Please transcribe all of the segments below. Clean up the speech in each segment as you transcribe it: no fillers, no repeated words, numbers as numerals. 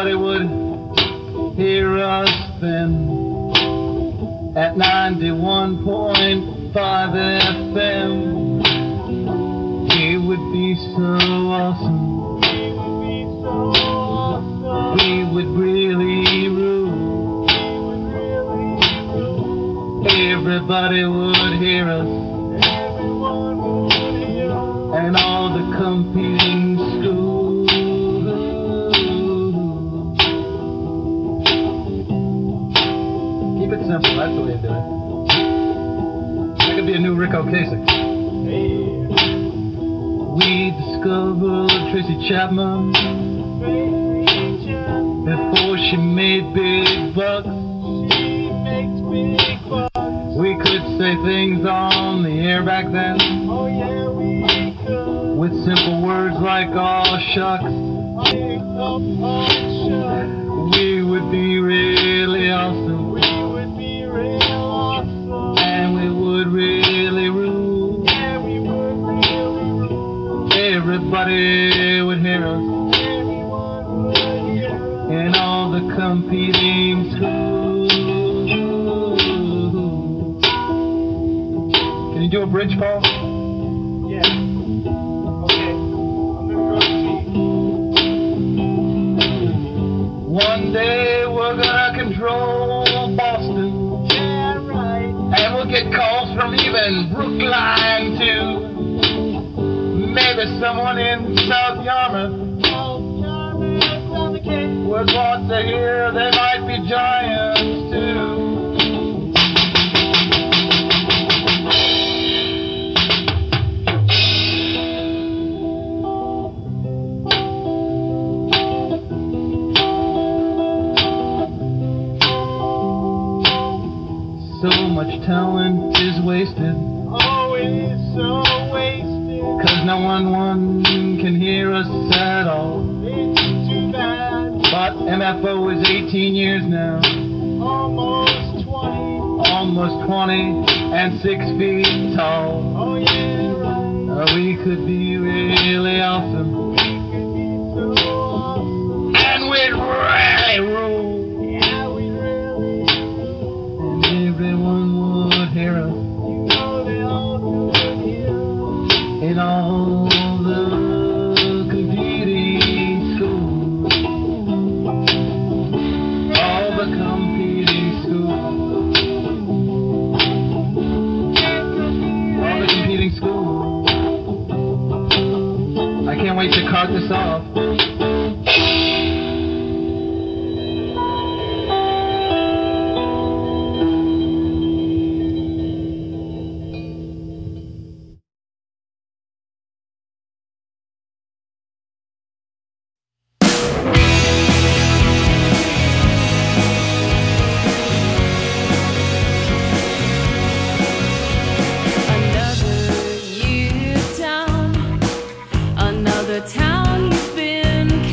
everybody would hear us then at 91.5 FM. It would be so awesome. We would really rule. Everybody would hear us, and all the competing schools. Keep it simple, that's the way to do it. That could be a new Rick Ocasek. We discovered Tracy Chapman before she made big bucks. We could say things on the air back then. Oh yeah, we could. With simple words like "aw shucks." We would be really awesome. We would be real awesome. And we would really rule. Yeah, we would really rule. Everybody would hear us. Everyone would hear us. In all the competing schools. Can you do a bridge, Paul? Yeah. Okay. I'm gonna go see. One day we're gonna control Boston. Yeah, right. And we'll get calls from even Brookline too. Maybe someone in South Yarmouth would want to hear they might be giants too. So much talent is wasted. Always so wasted. 'Cause no one can hear us at all. It's too bad. But MFO is 18 years now. Almost 20. Almost 20 and 6 feet tall. Oh yeah, right. We could be really awesome. We could be so awesome. And we'd really rule. Yeah, we really do. And everyone would hear us. You know they all would hear us. In all the competing schools. All the competing schools. All the competing schools. I can't wait to cart this off. Another year down, another town you've been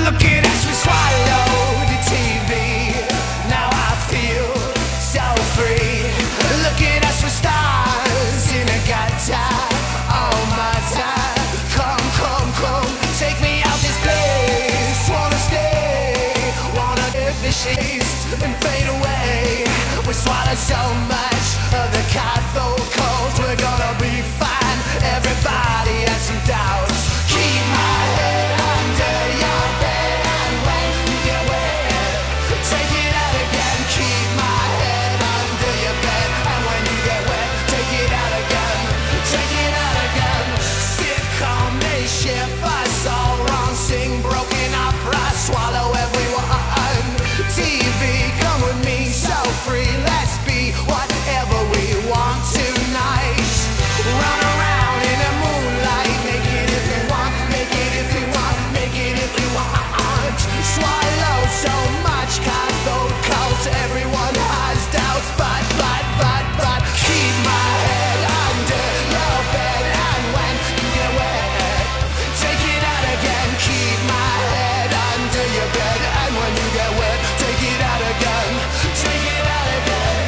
Look at us, we swallowed the TV. Now I feel so free. Look at us, we're stars in a gutter. Oh my time, come, come, come, take me out this place. Wanna stay, wanna get the shades and fade away. We swallow so much of the cathode cold. We're gonna be fine. Everybody has some doubts. Keep my head under your bed, and when you get wet, take it out again. Keep my head under your bed, and when you get wet, take it out again. Take it out again. Sitcom, they ship us all wrong. Sing broken opera, swallow everyone. TV, come with me, so free. Let's be whatever we want tonight. Run around in the moonlight. Make it if you want, make it if you want, make it if you want. Swallow so much cathode cult. Everyone has doubts, but keep my head under your bed, and when you get wet, take it out again. Keep my head under your bed, and when you get wet, take it out again. Take it out again.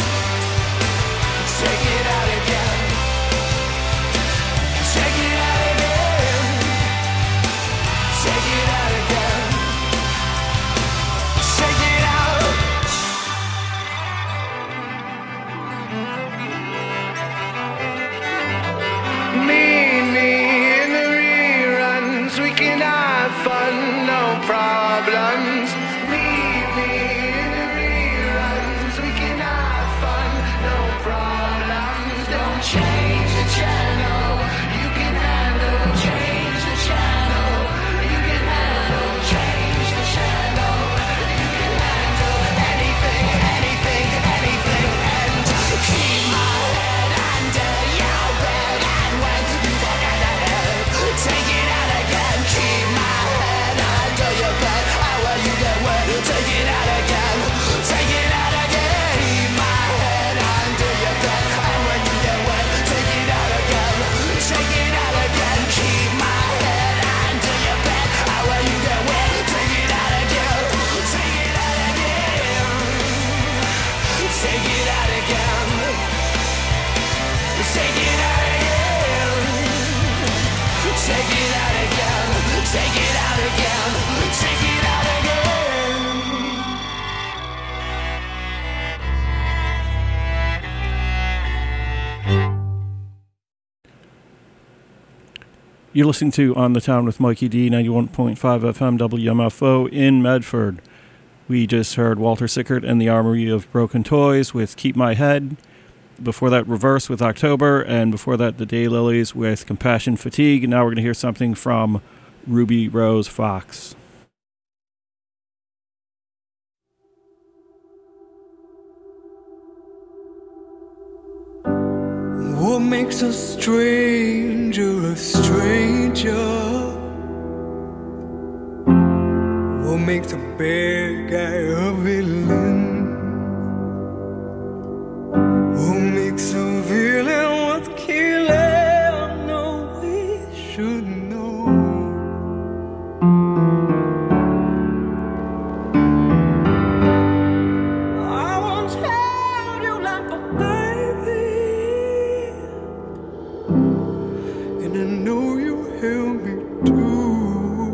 Take it out again. Take it out again. Take it out again. Take it out. Me in the reruns, we can have fun, no problems. Me in the reruns, we can have fun, no problems. Don't change the channel, you can handle. Change the channel, you can handle. Change the channel, you can handle. Anything, anything, anything. And keep my head under your bed, and when you walk out of head, take it out again. Keep my head under your bed, and when you get wet, take it out again. Take it out again. Keep my head under your bed, and when you get wet, take it out again. Take it out again. Keep my head under your bed, and when you get wet, take it out again. Take it out again. Take it out again. Take it out again. Take it out again. Take it out again. Take it out again. You're listening to On the Town with Mikey D, 91.5 FM WMFO in Medford. We just heard Walter Sickert and the Armory of Broken Toys with Keep My Head. Before that, Reverse with October. And before that, the Daylilies with Compassion Fatigue. Now we're going to hear something from Ruby Rose Fox. What makes a stranger a stranger? What makes a bad guy a villain? What makes a villain worth killing? No, we should know. I won't tell you like a baby, and I know you help me too.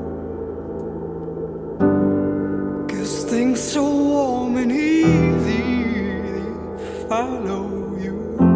'Cause things so warm and easy, they follow you.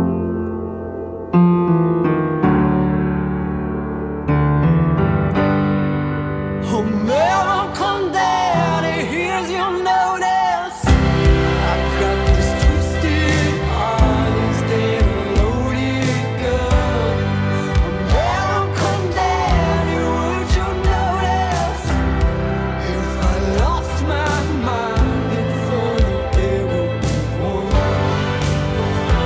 Oh, never come daddy, here's your notice. I've got this twisted eyes, they loaded gun. Oh, never come daddy, would you notice if I lost my mind in front of everyone?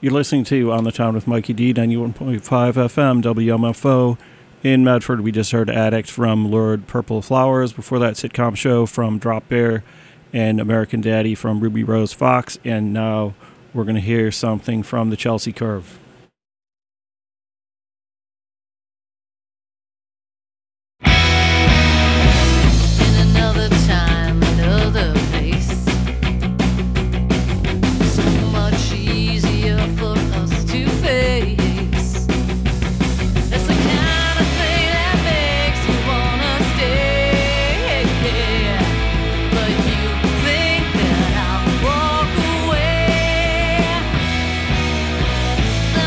You're listening to On the Town with Mikey D, 91.5 FM, WMFO. In Medford, we just heard Addict from Lurid Purple Flowers. Before that, Sitcom Show from Drop Bear and American Daddy from Ruby Rose Fox. And now we're going to hear something from the Chelsea Curve. But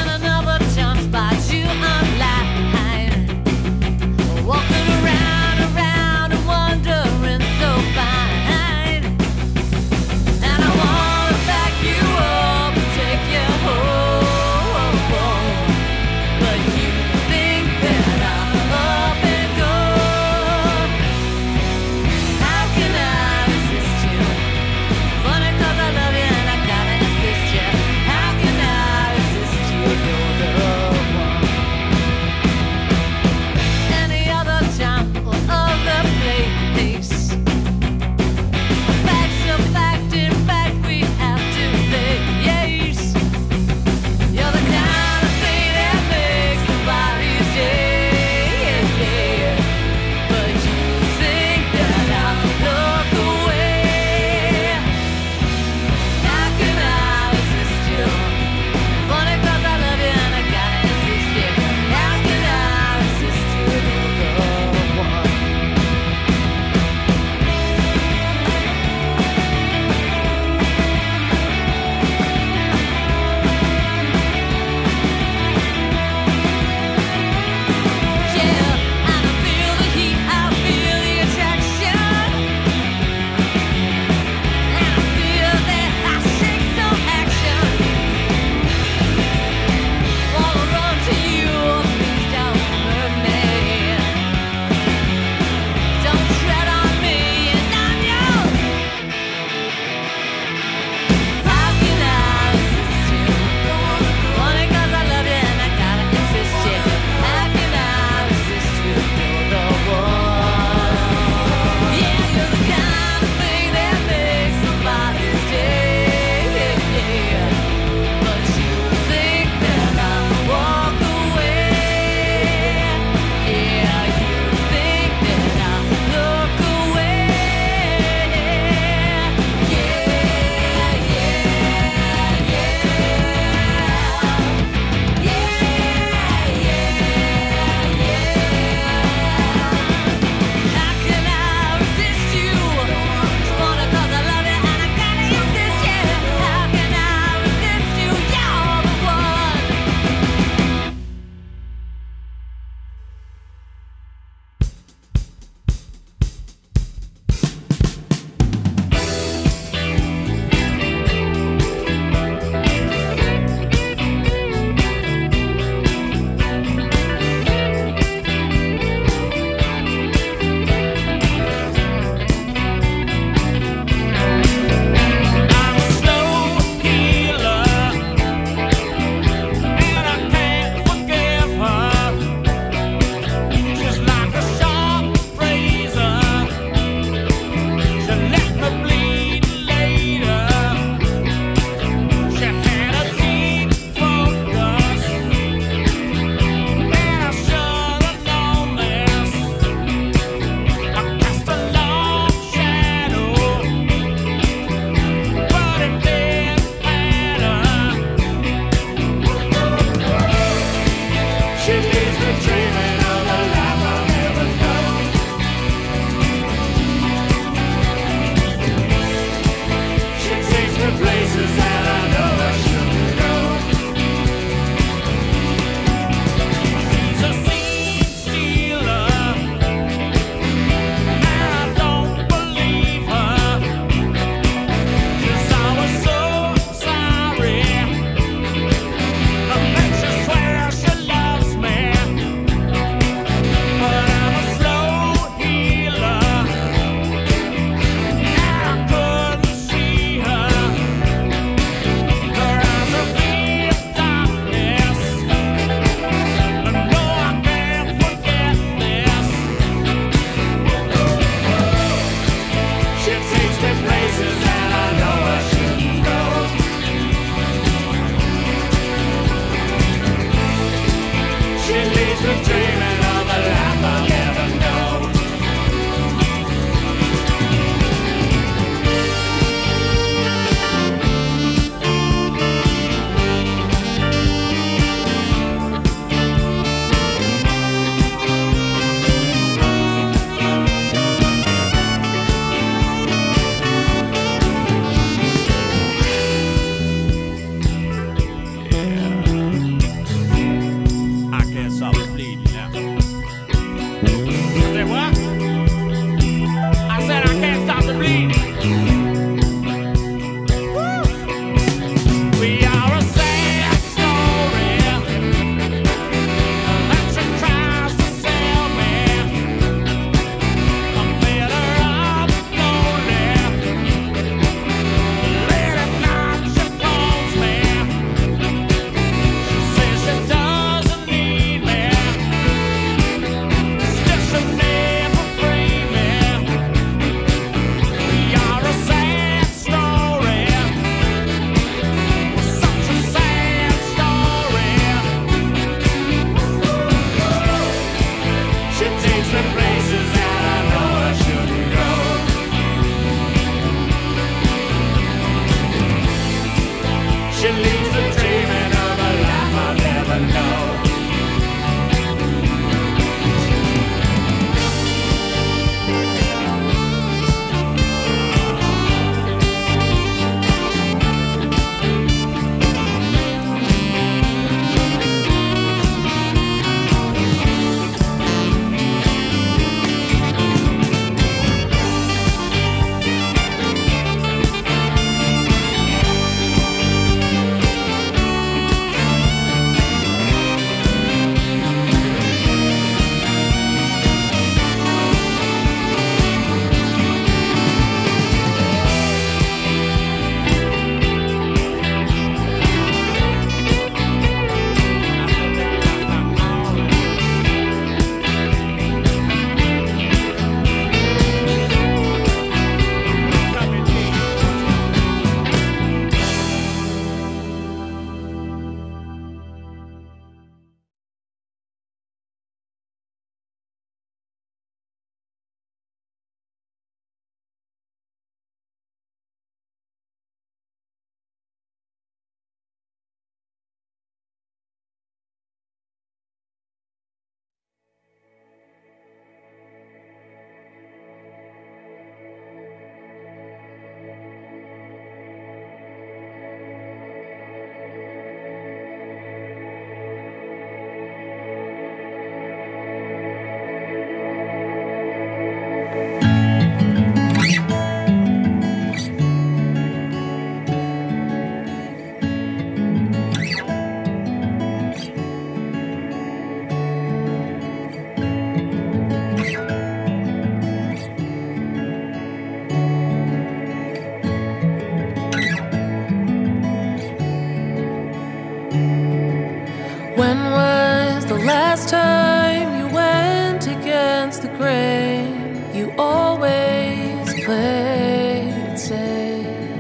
last time you went against the grain, you always played it safe.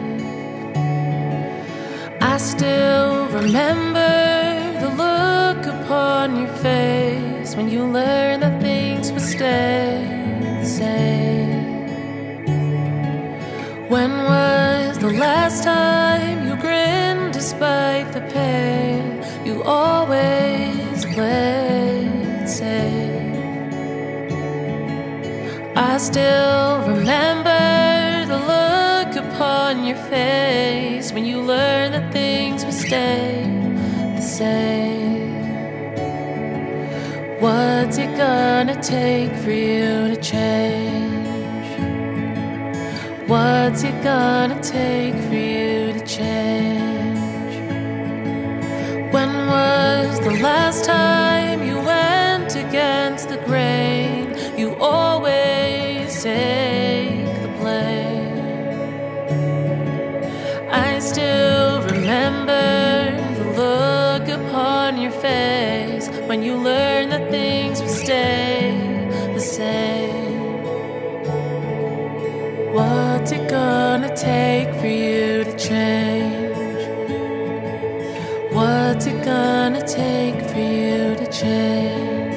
I still remember the look upon your face when you learned that things would stay the same. When was the last time you grinned despite the pain? You always played safe. I still remember the look upon your face when you learned that things would stay the same. What's it gonna take for you to change? What's it gonna take for you to change? When was the last time you went against the grain? You always take the blame. I still remember the look upon your face when you learned that things would stay the same. What's it gonna take for you to change? What's it gonna take for you to change?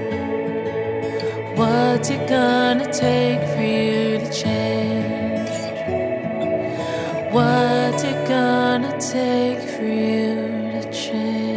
What's it gonna take for you to change? What's it gonna take for you to change?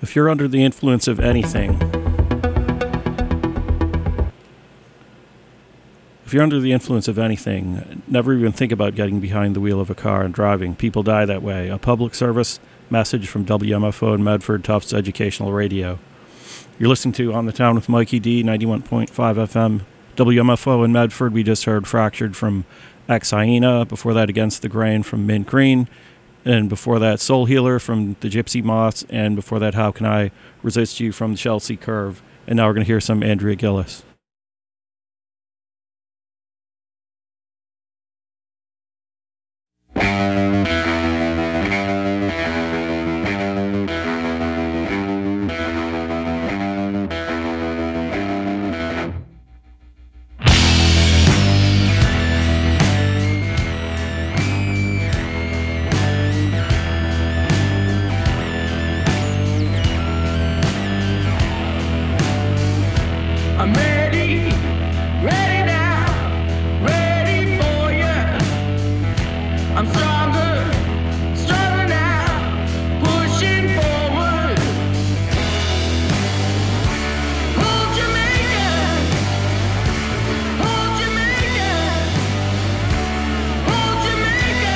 If you're under the influence of anything, never even think about getting behind the wheel of a car and driving. People die that way. A public service message from WMFO in Medford, Tufts Educational Radio. You're listening to On the Town with Mikey D, 91.5 FM. WMFO in Medford. We just heard Fractured from Ex Hyena. Before that, Against the Grain from Mint Green. And before that, Soul Healer from the Gypsy Moths. And before that, How Can I Resist You from the Chelsea Curve. And now we're going to hear some Andrea Gillis. I'm ready, ready now, ready for you. I'm stronger, stronger now, pushing forward. Hold Jamaica, hold Jamaica, hold Jamaica.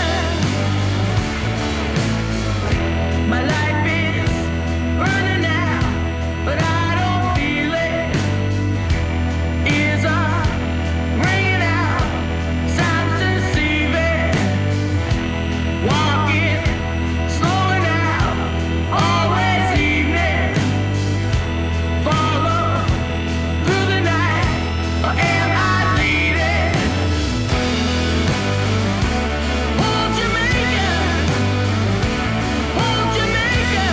My life is burning out, but I don't feel it. Ears are ringing out, sounds deceiving. Walking, slowing out, always evening. Follow through the night, or am I leading? Hold Jamaica, hold Jamaica,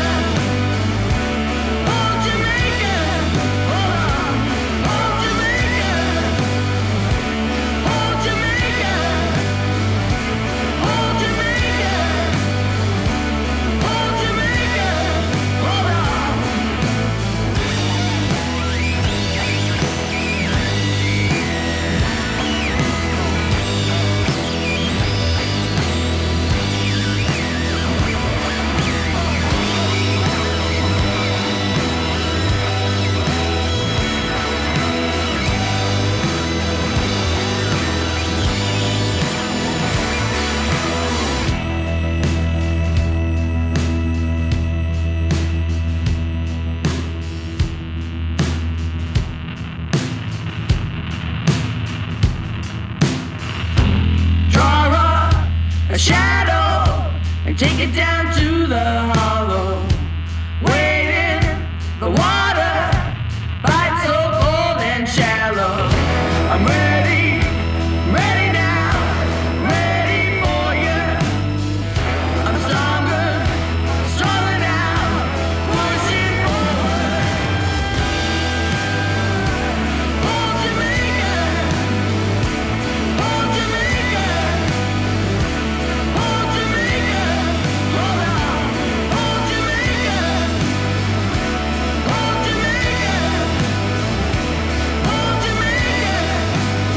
hold Jamaica, hold on, hold Jamaica, hold Jamaica, hold Jamaica, hold Jamaica, hold on. Draw a shadow and take it down to the hollow. Wade in the water, bite so cold and shallow. I'm ready, ready now, ready for you. I'm stronger, stronger now, pushing forward. Hold Jamaica, hold Jamaica, hold Jamaica, hold on, hold Jamaica, hold Jamaica, hold Jamaica,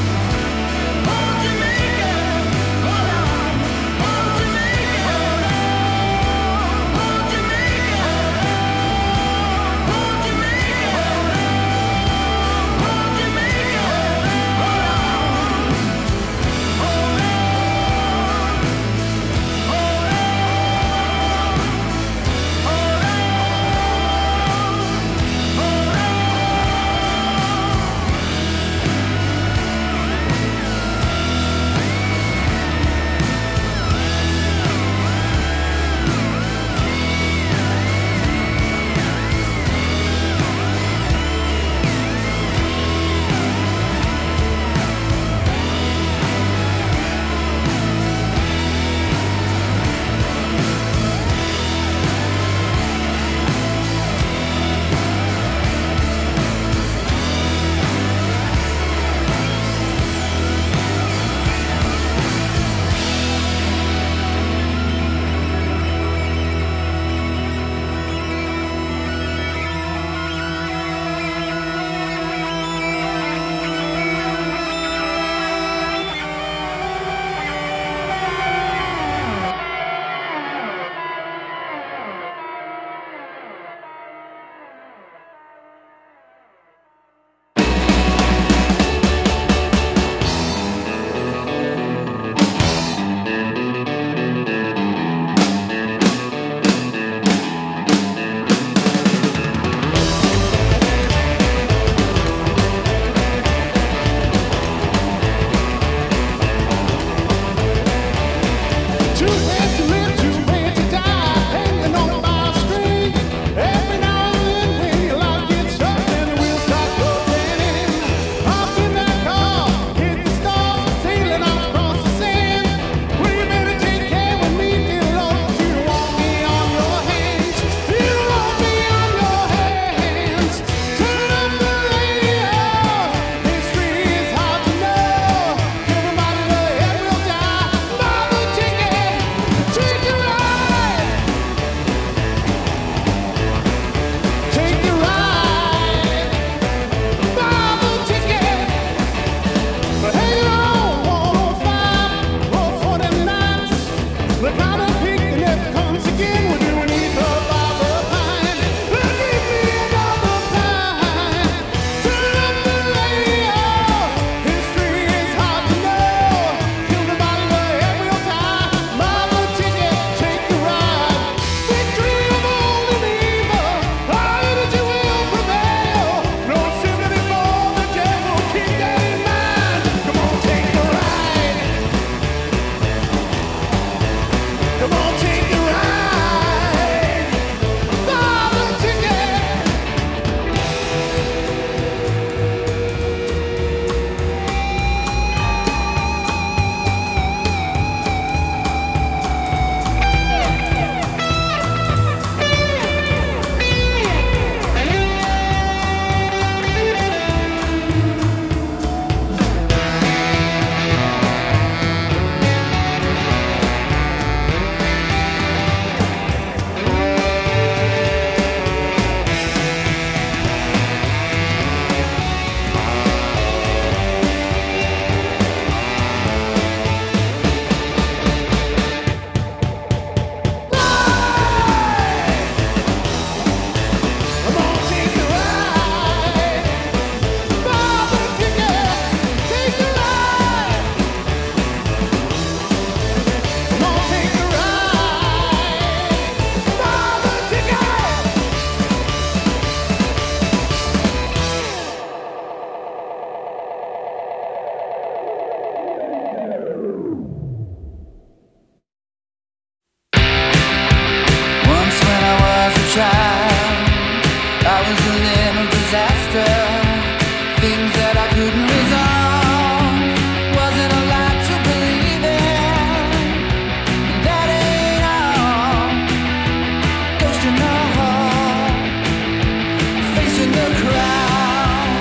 I couldn't resolve. Wasn't allowed to believe in. That ain't all. Ghost in the hall, facing the crowd.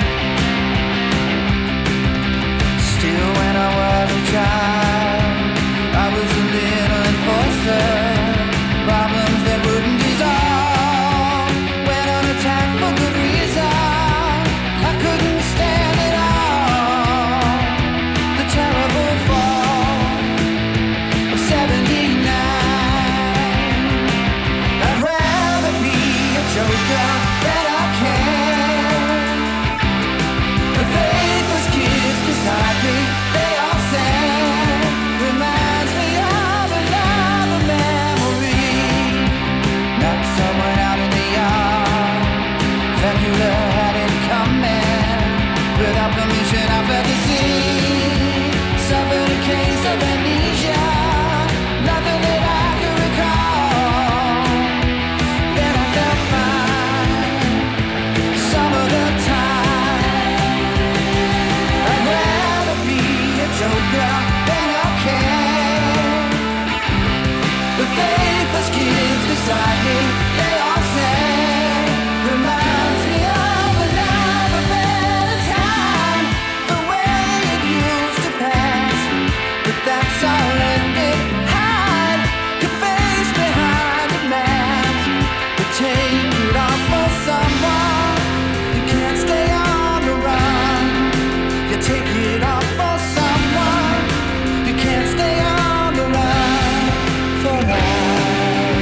Still, when I was a child, I was a little enforcer. Problems that wouldn't dissolve went on attack for good reason. I couldn't stand it all. The terrible fall of '79. I'd rather be a joker than I can. The faithless kids beside me, they all sang. Reminds me of another memory. Not someone out in the yard. Dracula had it coming. Without permission, I felt the scene. Suffered a case of amnesia. Nothing that I could recall. Then I felt fine some of the time. I'd rather be a joker than I can. The faithless kids beside me, they all sang. Reminds me of another better time. The way it used to pass, but that's all ended. Hide your face behind a mask, but take it off for someone. You can't stay on the run. You take it off for someone. You can't stay on the run for life.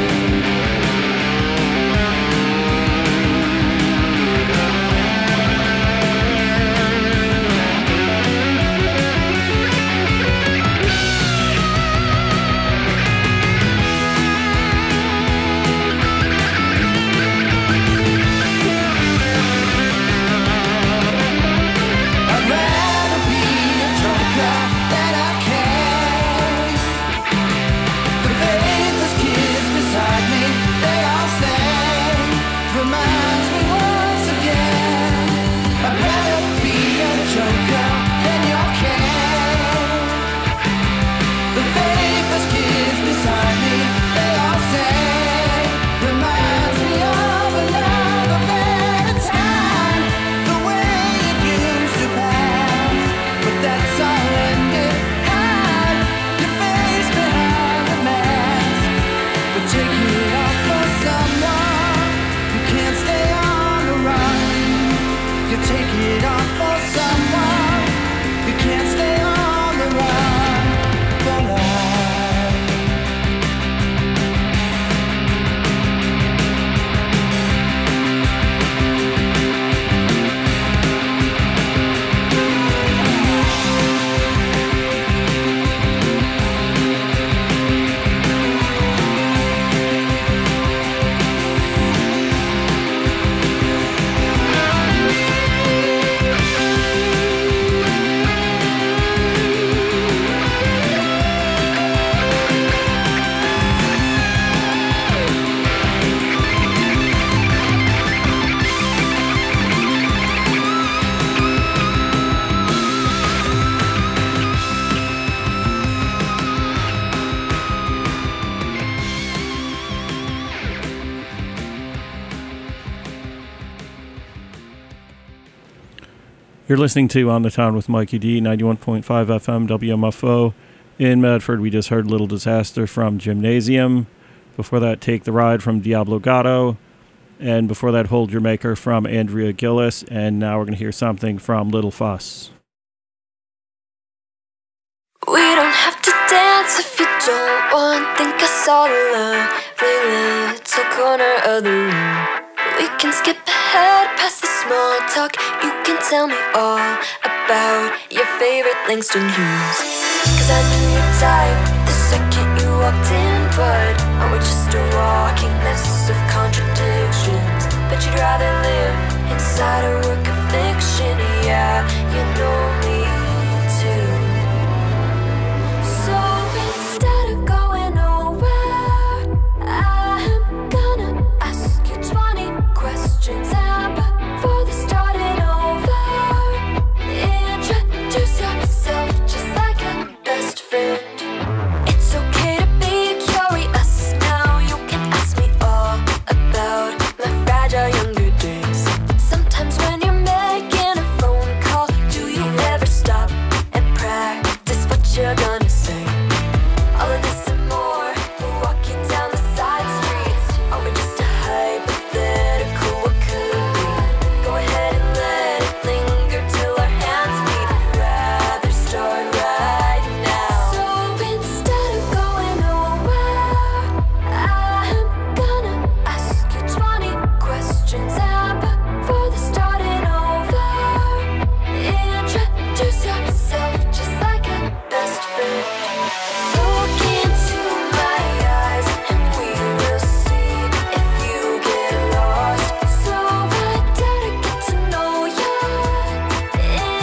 I'd rather be a joker than I can. The faithless kids beside me, they all sang. Reminds me once again. I'd rather be a joker than you can. The faithless kids beside me, they all sang. Reminds me of another better time. The way it used to pass, but that's all ended. Hide your face behind the mask, but take it off for someone. You can't stay on the run. You take it off for someone. You can't stay on the run for life. You're listening to On the Town with Mikey D, 91.5 FM WMFO. In Medford, we just heard Little Disaster from Gymnasium. Before that, Take the Ride from Diablo Gatto. And before that, Hold Your Maker from Andrea Gillis. And now we're going to hear something from Little Fuss. We don't have to dance if you don't want. Think I saw the lovely little corner of the room. We can skip ahead past the small talk. You can tell me all about your favorite Langston Hughes. Cause I knew your type the second you walked in. But aren't we just a walking mess of contradictions? Bet you'd rather live inside a work of fiction. Yeah, you know